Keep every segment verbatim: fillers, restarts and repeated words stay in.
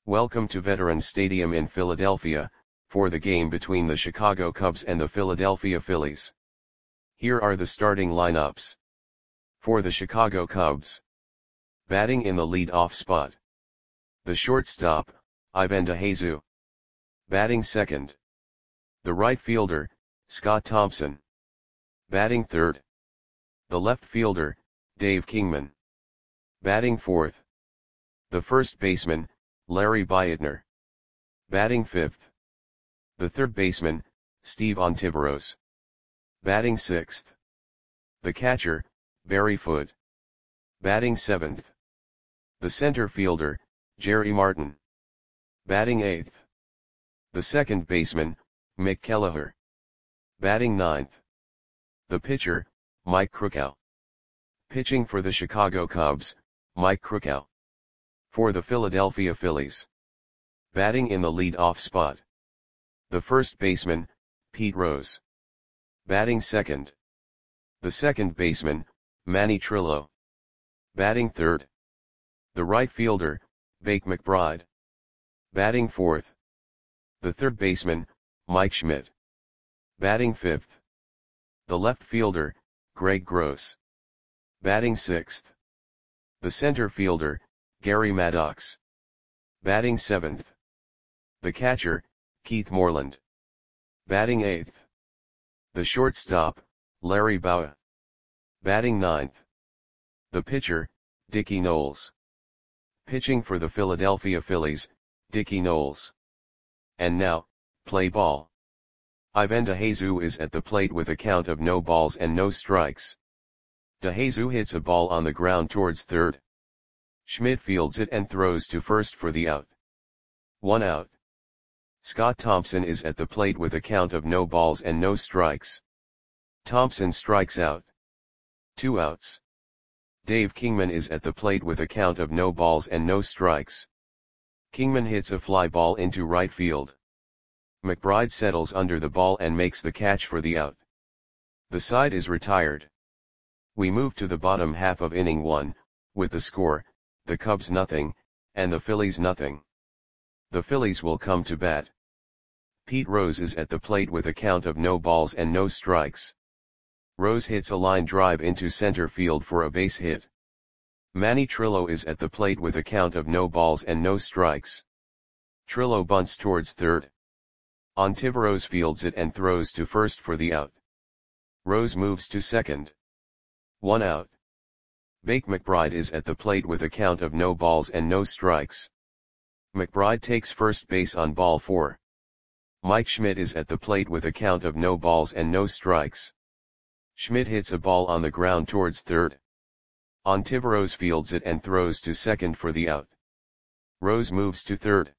Welcome to Veterans Stadium in Philadelphia, for the game between the Chicago Cubs and the Philadelphia Phillies. Here are the starting lineups. For the Chicago Cubs. Batting in the lead-off spot. The shortstop, Ivan DeJesus. Batting second. The right fielder, Scott Thompson. Batting third. The left fielder, Dave Kingman. Batting fourth. The first baseman, Larry Beitner. Batting fifth. The third baseman, Steve Ontiveros. Batting sixth. The catcher, Barry Foote. Batting seventh. The center fielder, Jerry Martin. Batting eighth. The second baseman, Mick Kelleher. Batting ninth. The pitcher, Mike Krukow. Pitching for the Chicago Cubs, Mike Krukow. For the Philadelphia Phillies. Batting in the lead-off spot. The first baseman, Pete Rose. Batting second. The second baseman, Manny Trillo. Batting third. The right fielder, Bake McBride. Batting fourth. The third baseman, Mike Schmidt. Batting fifth. The left fielder, Greg Gross. Batting sixth. The center fielder, Gary Maddox. Batting seventh. The catcher, Keith Moreland. Batting eighth. The shortstop, Larry Bowa. Batting ninth. The pitcher, Dickie Knowles. Pitching for the Philadelphia Phillies, Dickie Knowles. And now, play ball. Ivan DeJesus is at the plate with a count of no balls and no strikes. DeJesus hits a ball on the ground towards third. Schmidt fields it and throws to first for the out. One out. Scott Thompson is at the plate with a count of no balls and no strikes. Thompson strikes out. Two outs. Dave Kingman is at the plate with a count of no balls and no strikes. Kingman hits a fly ball into right field. McBride settles under the ball and makes the catch for the out. The side is retired. We move to the bottom half of inning one, with the score, the Cubs nothing, and the Phillies nothing. The Phillies will come to bat. Pete Rose is at the plate with a count of no balls and no strikes. Rose hits a line drive into center field for a base hit. Manny Trillo is at the plate with a count of no balls and no strikes. Trillo bunts towards third. Ontiveros fields it and throws to first for the out. Rose moves to second. One out. Bake McBride is at the plate with a count of no balls and no strikes. McBride takes first base on ball four. Mike Schmidt is at the plate with a count of no balls and no strikes. Schmidt hits a ball on the ground towards third. Ontiveros fields it and throws to second for the out. Rose moves to third.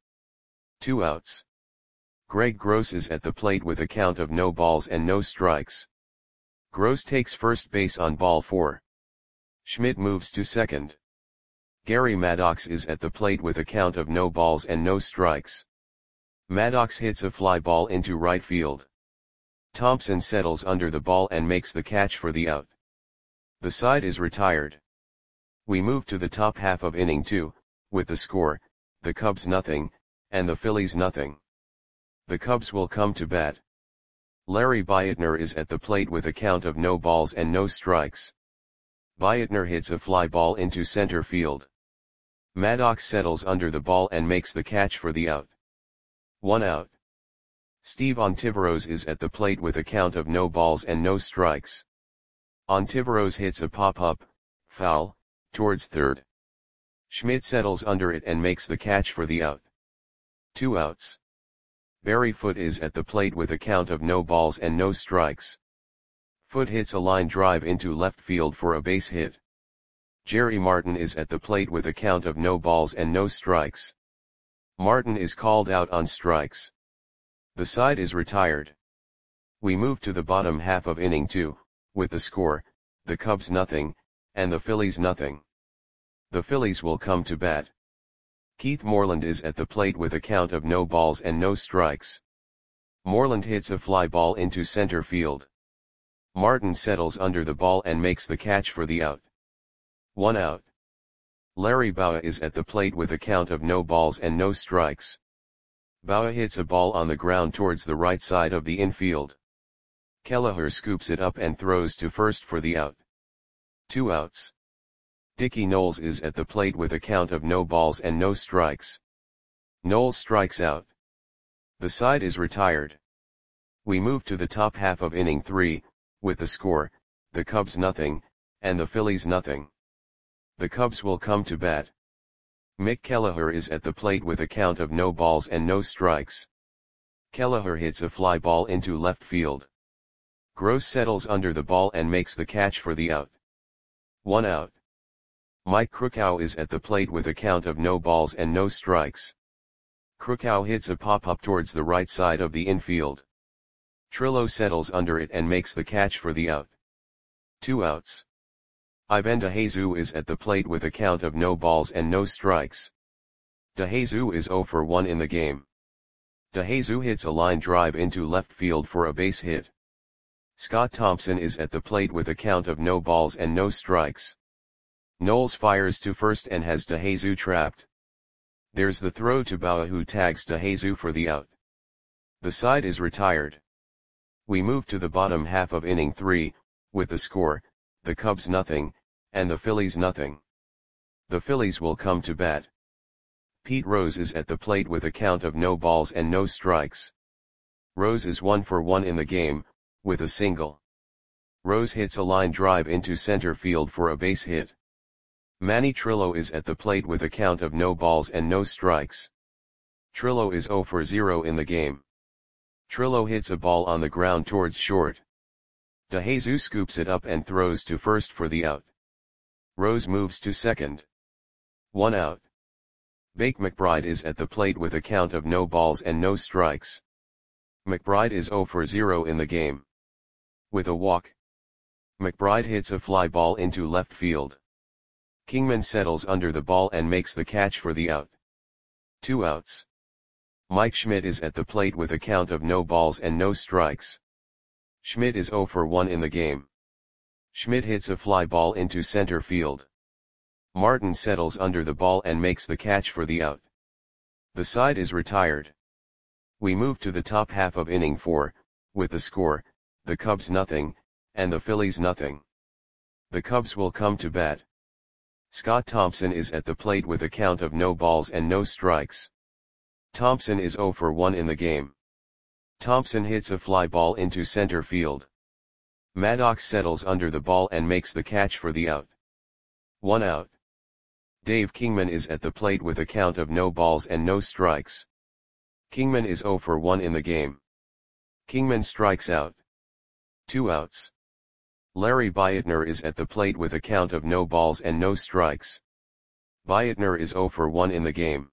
Two outs. Greg Gross is at the plate with a count of no balls and no strikes. Gross takes first base on ball four. Schmidt moves to second. Gary Maddox is at the plate with a count of no balls and no strikes. Maddox hits a fly ball into right field. Thompson settles under the ball and makes the catch for the out. The side is retired. We move to the top half of inning two, with the score, the Cubs nothing, and the Phillies nothing. The Cubs will come to bat. Larry Beitner is at the plate with a count of no balls and no strikes. Beitner hits a fly ball into center field. Maddox settles under the ball and makes the catch for the out. One out. Steve Ontiveros is at the plate with a count of no balls and no strikes. Ontiveros hits a pop-up, foul, towards third. Schmidt settles under it and makes the catch for the out. Two outs. Barry Foote is at the plate with a count of no balls and no strikes. Foote hits a line drive into left field for a base hit. Jerry Martin is at the plate with a count of no balls and no strikes. Martin is called out on strikes. The side is retired. We move to the bottom half of inning two, with the score, the Cubs nothing, and the Phillies nothing. The Phillies will come to bat. Keith Moreland is at the plate with a count of no balls and no strikes. Moreland hits a fly ball into center field. Martin settles under the ball and makes the catch for the out. One out. Larry Bowa is at the plate with a count of no balls and no strikes. Bowa hits a ball on the ground towards the right side of the infield. Kelleher scoops it up and throws to first for the out. Two outs. Dickie Knowles is at the plate with a count of no balls and no strikes. Knowles strikes out. The side is retired. We move to the top half of inning three, with the score, the Cubs nothing, and the Phillies nothing. The Cubs will come to bat. Mick Kelleher is at the plate with a count of no balls and no strikes. Kelleher hits a fly ball into left field. Gross settles under the ball and makes the catch for the out. One out. Mike Krukow is at the plate with a count of no balls and no strikes. Krukow hits a pop-up towards the right side of the infield. Trillo settles under it and makes the catch for the out. Two outs. Ivan DeJesus is at the plate with a count of no balls and no strikes. DeJesus is zero for one in the game. DeJesus hits a line drive into left field for a base hit. Scott Thompson is at the plate with a count of no balls and no strikes. Knowles fires to first and has DeJesus trapped. There's the throw to Bowa, who tags DeJesus for the out. The side is retired. We move to the bottom half of inning three, with the score, the Cubs nothing, and the Phillies nothing. The Phillies will come to bat. Pete Rose is at the plate with a count of no balls and no strikes. Rose is one for one in the game, with a single. Rose hits a line drive into center field for a base hit. Manny Trillo is at the plate with a count of no balls and no strikes. Trillo is zero for zero in the game. Trillo hits a ball on the ground towards short. DeJesus scoops it up and throws to first for the out. Rose moves to second. One out. Bake McBride is at the plate with a count of no balls and no strikes. McBride is zero for zero in the game. With a walk, McBride hits a fly ball into left field. Kingman settles under the ball and makes the catch for the out. Two outs. Mike Schmidt is at the plate with a count of no balls and no strikes. Schmidt is zero for one in the game. Schmidt hits a fly ball into center field. Martin settles under the ball and makes the catch for the out. The side is retired. We move to the top half of inning four, with the score, the Cubs nothing, and the Phillies nothing. The Cubs will come to bat. Scott Thompson is at the plate with a count of no balls and no strikes. Thompson is zero for one in the game. Thompson hits a fly ball into center field. Maddox settles under the ball and makes the catch for the out. One out. Dave Kingman is at the plate with a count of no balls and no strikes. Kingman is zero for one in the game. Kingman strikes out. Two outs. Larry Beitner is at the plate with a count of no balls and no strikes. Beitner is zero for one in the game.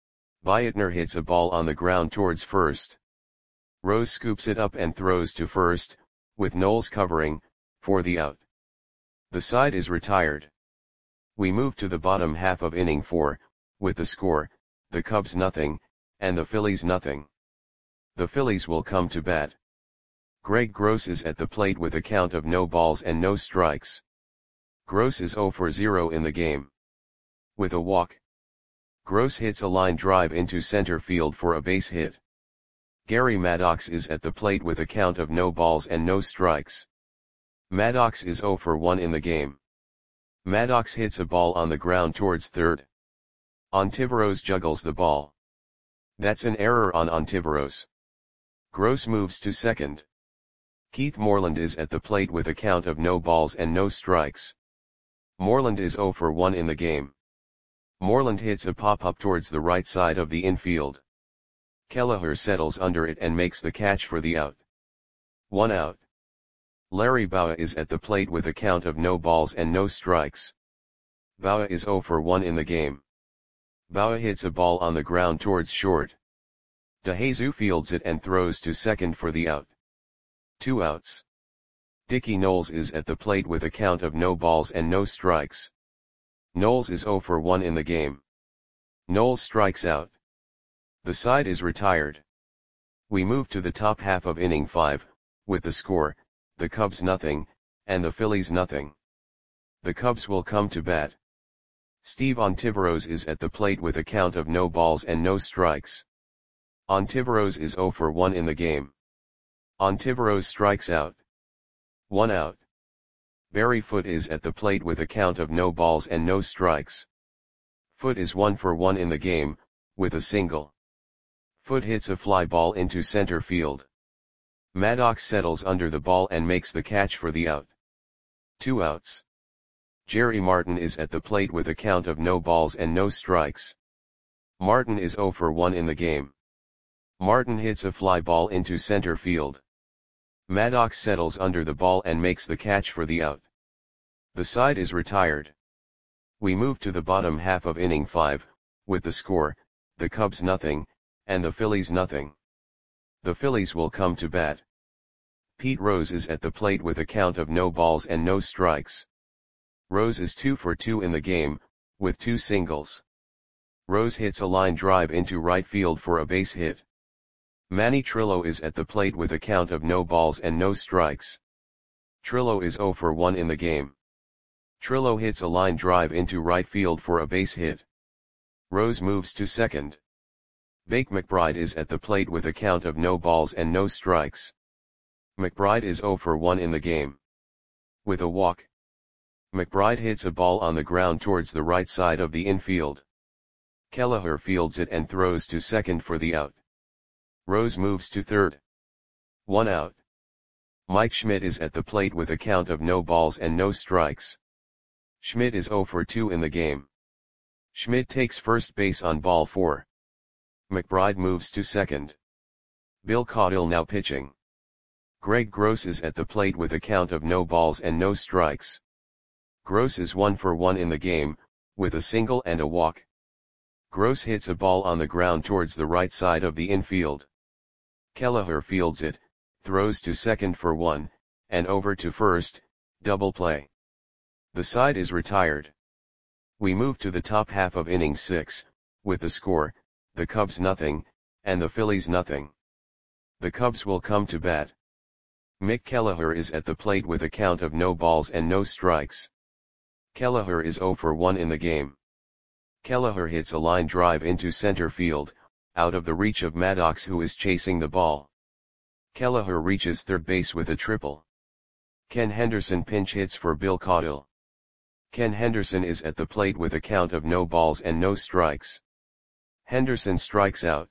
Beitner hits a ball on the ground towards first. Rose scoops it up and throws to first, with Knowles covering, for the out. The side is retired. We move to the bottom half of inning four, with the score, the Cubs nothing, and the Phillies nothing. The Phillies will come to bat. Greg Gross is at the plate with a count of no balls and no strikes. Gross is zero for zero in the game. With a walk, Gross hits a line drive into center field for a base hit. Gary Maddox is at the plate with a count of no balls and no strikes. Maddox is zero for one in the game. Maddox hits a ball on the ground towards third. Ontiveros juggles the ball. That's an error on Ontiveros. Gross moves to second. Keith Moreland is at the plate with a count of no balls and no strikes. Moreland is zero for one in the game. Moreland hits a pop-up towards the right side of the infield. Kelleher settles under it and makes the catch for the out. One out. Larry Bowa is at the plate with a count of no balls and no strikes. Bowa is zero for one in the game. Bowa hits a ball on the ground towards short. DeJesus fields it and throws to second for the out. Two outs. Dickie Knowles is at the plate with a count of no balls and no strikes. Knowles is zero for one in the game. Knowles strikes out. The side is retired. We move to the top half of inning five, with the score, the Cubs nothing, and the Phillies nothing. The Cubs will come to bat. Steve Ontiveros is at the plate with a count of no balls and no strikes. Ontiveros is zero for one in the game. Ontiveros strikes out. one out. Barry Foote is at the plate with a count of no balls and no strikes. Foote is one for one in the game, with a single. Foote hits a fly ball into center field. Maddox settles under the ball and makes the catch for the out. Two outs. Jerry Martin is at the plate with a count of no balls and no strikes. Martin is zero for one in the game. Martin hits a fly ball into center field. Maddox settles under the ball and makes the catch for the out. The side is retired. We move to the bottom half of inning five, with the score, the Cubs nothing, and the Phillies nothing. The Phillies will come to bat. Pete Rose is at the plate with a count of no balls and no strikes. Rose is two for two in the game, with two singles. Rose hits a line drive into right field for a base hit. Manny Trillo is at the plate with a count of no balls and no strikes. Trillo is zero for one in the game. Trillo hits a line drive into right field for a base hit. Rose moves to second. Bake McBride is at the plate with a count of no balls and no strikes. McBride is zero for one in the game. With a walk, McBride hits a ball on the ground towards the right side of the infield. Kelleher fields it and throws to second for the out. Rose moves to third. One out. Mike Schmidt is at the plate with a count of no balls and no strikes. Schmidt is zero for two in the game. Schmidt takes first base on ball four. McBride moves to second. Bill Caudill now pitching. Greg Gross is at the plate with a count of no balls and no strikes. Gross is one for one in the game, with a single and a walk. Gross hits a ball on the ground towards the right side of the infield. Kelleher fields it, throws to second for one, and over to first, double play. The side is retired. We move to the top half of inning six, with the score, the Cubs nothing, and the Phillies nothing. The Cubs will come to bat. Mick Kelleher is at the plate with a count of no balls and no strikes. Kelleher is zero for one in the game. Kelleher hits a line drive into center field, out of the reach of Maddox who is chasing the ball. Kelleher reaches third base with a triple. Ken Henderson pinch hits for Bill Caudill. Ken Henderson is at the plate with a count of no balls and no strikes. Henderson strikes out.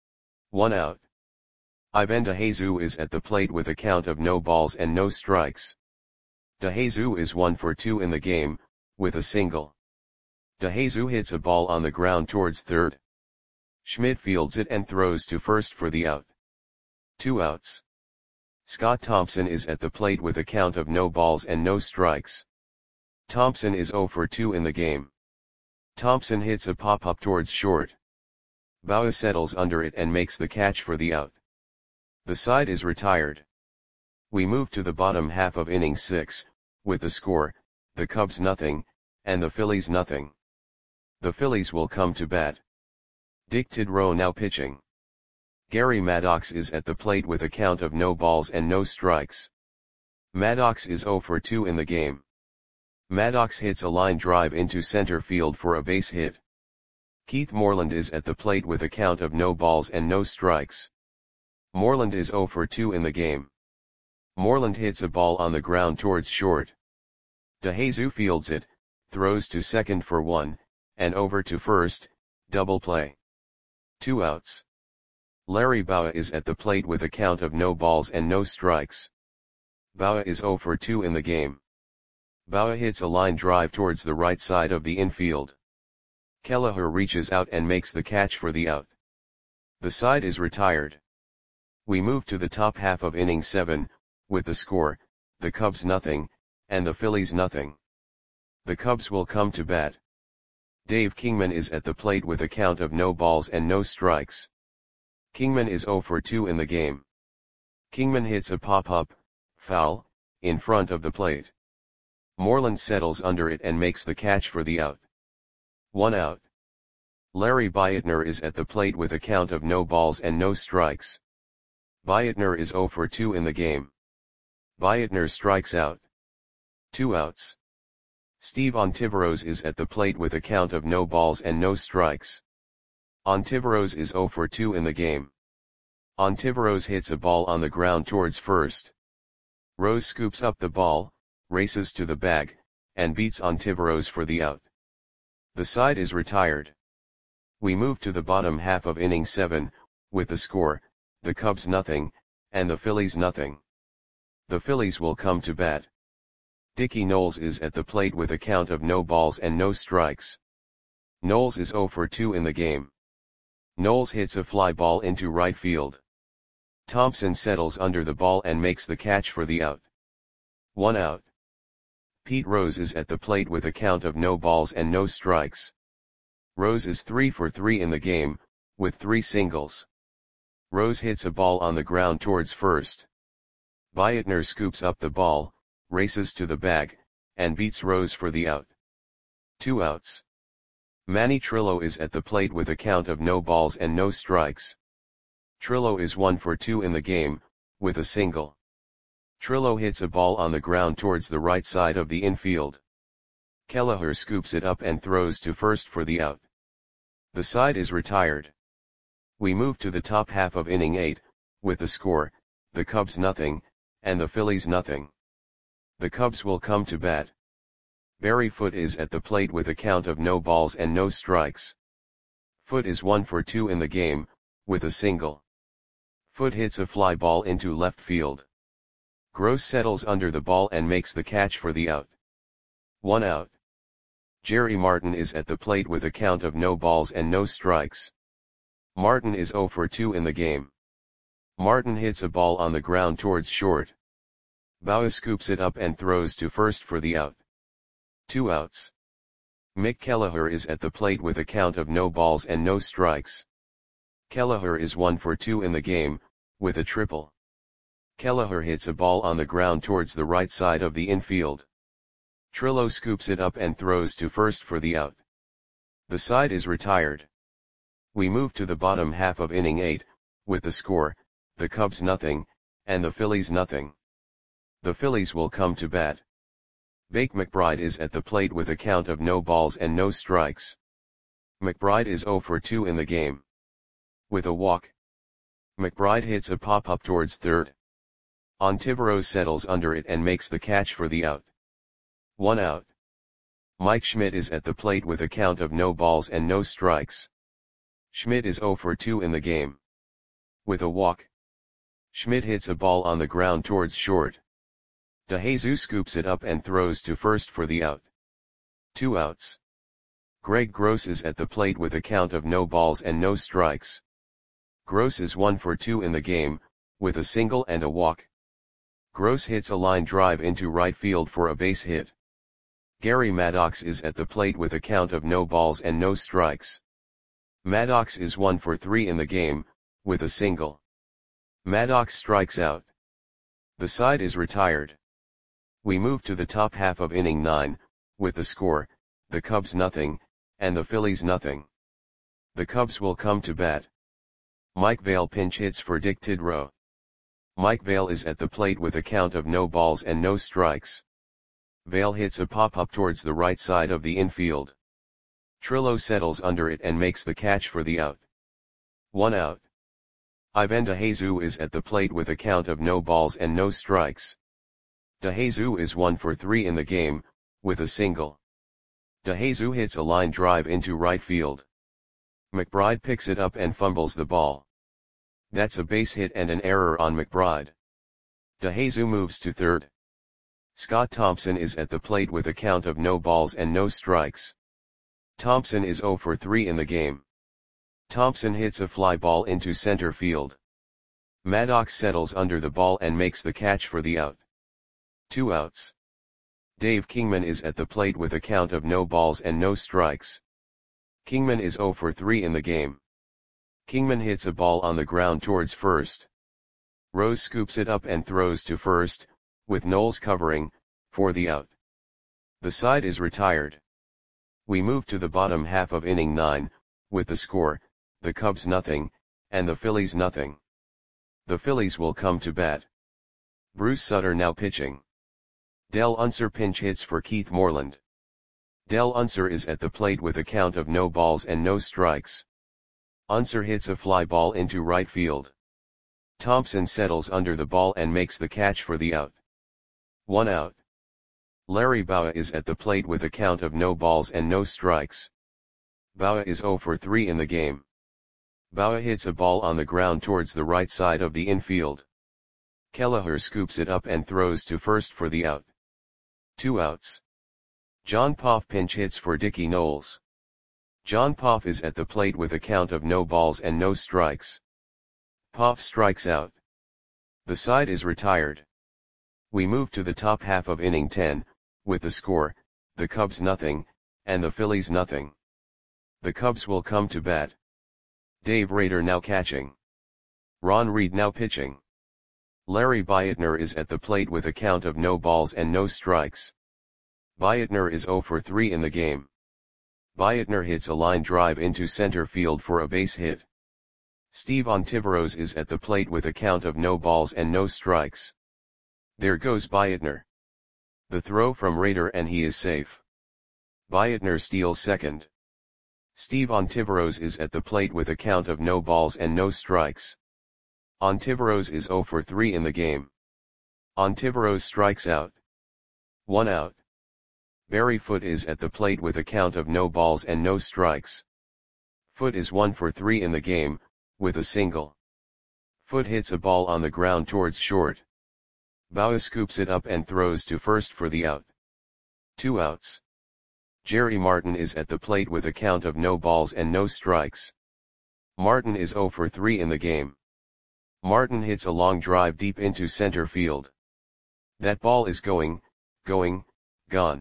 One out. Ivan DeJesus is at the plate with a count of no balls and no strikes. DeJesus is one for two in the game, with a single. DeJesus hits a ball on the ground towards third. Schmidt fields it and throws to first for the out. Two outs. Scott Thompson is at the plate with a count of no balls and no strikes. Thompson is zero for two in the game. Thompson hits a pop-up towards short. Bauer settles under it and makes the catch for the out. The side is retired. We move to the bottom half of inning six, with the score, the Cubs nothing, and the Phillies nothing. The Phillies will come to bat. Dick Tidrow now pitching. Gary Maddox is at the plate with a count of no balls and no strikes. Maddox is zero for two in the game. Maddox hits a line drive into center field for a base hit. Keith Moreland is at the plate with a count of no balls and no strikes. Moreland is zero for two in the game. Moreland hits a ball on the ground towards short. DeJesus fields it, throws to second for one, and over to first, double play. Two outs. Larry Bowa is at the plate with a count of no balls and no strikes. Bowa is zero for two in the game. Bowa hits a line drive towards the right side of the infield. Kelleher reaches out and makes the catch for the out. The side is retired. We move to the top half of inning seven, with the score, the Cubs nothing, and the Phillies nothing. The Cubs will come to bat. Dave Kingman is at the plate with a count of no balls and no strikes. Kingman is zero for two in the game. Kingman hits a pop-up, foul, in front of the plate. Moreland settles under it and makes the catch for the out. One out. Larry Beitner is at the plate with a count of no balls and no strikes. Beitner is zero for two in the game. Beitner strikes out. Two outs. Steve Ontiveros is at the plate with a count of no balls and no strikes. Ontiveros is zero for two in the game. Ontiveros hits a ball on the ground towards first. Rose scoops up the ball, races to the bag, and beats Ontiveros for the out. The side is retired. We move to the bottom half of inning seven, with the score, the Cubs nothing, and the Phillies nothing. The Phillies will come to bat. Dickie Knowles is at the plate with a count of no balls and no strikes. Knowles is zero for two in the game. Knowles hits a fly ball into right field. Thompson settles under the ball and makes the catch for the out. One out. Pete Rose is at the plate with a count of no balls and no strikes. Rose is three for three in the game, with three singles. Rose hits a ball on the ground towards first. Bietner scoops up the ball, races to the bag, and beats Rose for the out. Two outs. Manny Trillo is at the plate with a count of no balls and no strikes. Trillo is one for two in the game, with a single. Trillo hits a ball on the ground towards the right side of the infield. Kelleher scoops it up and throws to first for the out. The side is retired. We move to the top half of inning eight, with the score, the Cubs nothing, and the Phillies nothing. The Cubs will come to bat. Barry Foote is at the plate with a count of no balls and no strikes. Foote is one for two in the game, with a single. Foote hits a fly ball into left field. Gross settles under the ball and makes the catch for the out. One out. Jerry Martin is at the plate with a count of no balls and no strikes. Martin is zero for two in the game. Martin hits a ball on the ground towards short. Bauer scoops it up and throws to first for the out. Two outs. Mick Kelleher is at the plate with a count of no balls and no strikes. Kelleher is one for two in the game, with a triple. Kelleher hits a ball on the ground towards the right side of the infield. Trillo scoops it up and throws to first for the out. The side is retired. We move to the bottom half of inning eight, with the score, the Cubs nothing, and the Phillies nothing. The Phillies will come to bat. Bake McBride is at the plate with a count of no balls and no strikes. McBride is zero for two in the game. With a walk. McBride hits a pop-up towards third. Ontiveros settles under it and makes the catch for the out. One out. Mike Schmidt is at the plate with a count of no balls and no strikes. Schmidt is zero for two in the game. With a walk. Schmidt hits a ball on the ground towards short. DeJesus scoops it up and throws to first for the out. Two outs. Greg Gross is at the plate with a count of no balls and no strikes. Gross is one for two in the game, with a single and a walk. Gross hits a line drive into right field for a base hit. Gary Maddox is at the plate with a count of no balls and no strikes. Maddox is one for three in the game, with a single. Maddox strikes out. The side is retired. We move to the top half of inning nine, with the score, the Cubs nothing, and the Phillies nothing. The Cubs will come to bat. Mike Vail pinch hits for Dick Tidrow. Mike Vail is at the plate with a count of no balls and no strikes. Vail hits a pop-up towards the right side of the infield. Trillo settles under it and makes the catch for the out. One out. Ivan DeJesus is at the plate with a count of no balls and no strikes. DeJesus is one for three in the game, with a single. DeJesus hits a line drive into right field. McBride picks it up and fumbles the ball. That's a base hit and an error on McBride. DeJesus moves to third. Scott Thompson is at the plate with a count of no balls and no strikes. Thompson is zero for three in the game. Thompson hits a fly ball into center field. Maddox settles under the ball and makes the catch for the out. Two outs. Dave Kingman is at the plate with a count of no balls and no strikes. Kingman is zero for three in the game. Kingman hits a ball on the ground towards first. Rose scoops it up and throws to first, with Knowles covering, for the out. The side is retired. We move to the bottom half of inning nine, with the score, the Cubs nothing, and the Phillies nothing. The Phillies will come to bat. Bruce Sutter now pitching. Del Unser pinch hits for Keith Moreland. Del Unser is at the plate with a count of no balls and no strikes. Unser hits a fly ball into right field. Thompson settles under the ball and makes the catch for the out. One out. Larry Bowa is at the plate with a count of no balls and no strikes. Bowa is zero for three in the game. Bowa hits a ball on the ground towards the right side of the infield. Kelleher scoops it up and throws to first for the out. Two outs. John Poff pinch hits for Dickie Knowles. John Poff is at the plate with a count of no balls and no strikes. Poff strikes out. The side is retired. We move to the top half of inning ten, with the score, the Cubs nothing, and the Phillies nothing. The Cubs will come to bat. Dave Rader now catching. Ron Reed now pitching. Larry Beitner is at the plate with a count of no balls and no strikes. Beitner is zero for three in the game. Beitner hits a line drive into center field for a base hit. Steve Ontiveros is at the plate with a count of no balls and no strikes. There goes Beitner. The throw from Rader and he is safe. Beitner steals second. Steve Ontiveros is at the plate with a count of no balls and no strikes. Ontiveros is zero for three in the game. Ontiveros strikes out. One out. Barry Foote is at the plate with a count of no balls and no strikes. Foote is one for three in the game, with a single. Foote hits a ball on the ground towards short. Bowa scoops it up and throws to first for the out. Two outs. Jerry Martin is at the plate with a count of no balls and no strikes. Martin is zero for three in the game. Martin hits a long drive deep into center field. That ball is going, going, gone.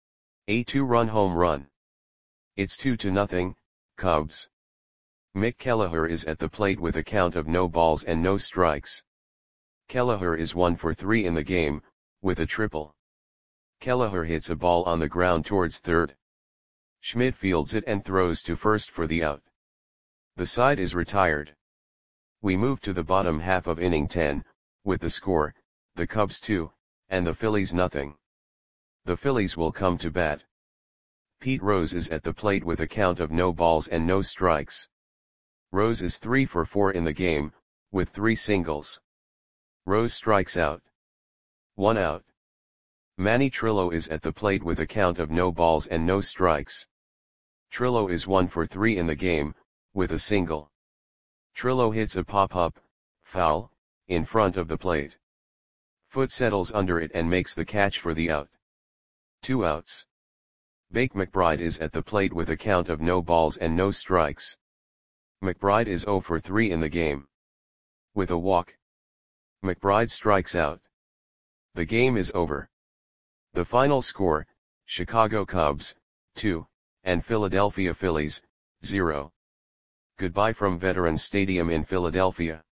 A two-run home run. It's two to nothing, Cubs. Mick Kelleher is at the plate with a count of no balls and no strikes. Kelleher is one for three in the game, with a triple. Kelleher hits a ball on the ground towards third. Schmidt fields it and throws to first for the out. The side is retired. We move to the bottom half of inning ten, with the score, the Cubs two, and the Phillies nothing. The Phillies will come to bat. Pete Rose is at the plate with a count of no balls and no strikes. Rose is three for four in the game, with three singles. Rose strikes out. One out. Manny Trillo is at the plate with a count of no balls and no strikes. Trillo is one for three in the game, with a single. Trillo hits a pop-up, foul, in front of the plate. Foote settles under it and makes the catch for the out. Two outs. Bake McBride is at the plate with a count of no balls and no strikes. McBride is zero for three in the game. With a walk. McBride strikes out. The game is over. The final score, Chicago Cubs, two, and Philadelphia Phillies, zero. Goodbye from Veterans Stadium in Philadelphia.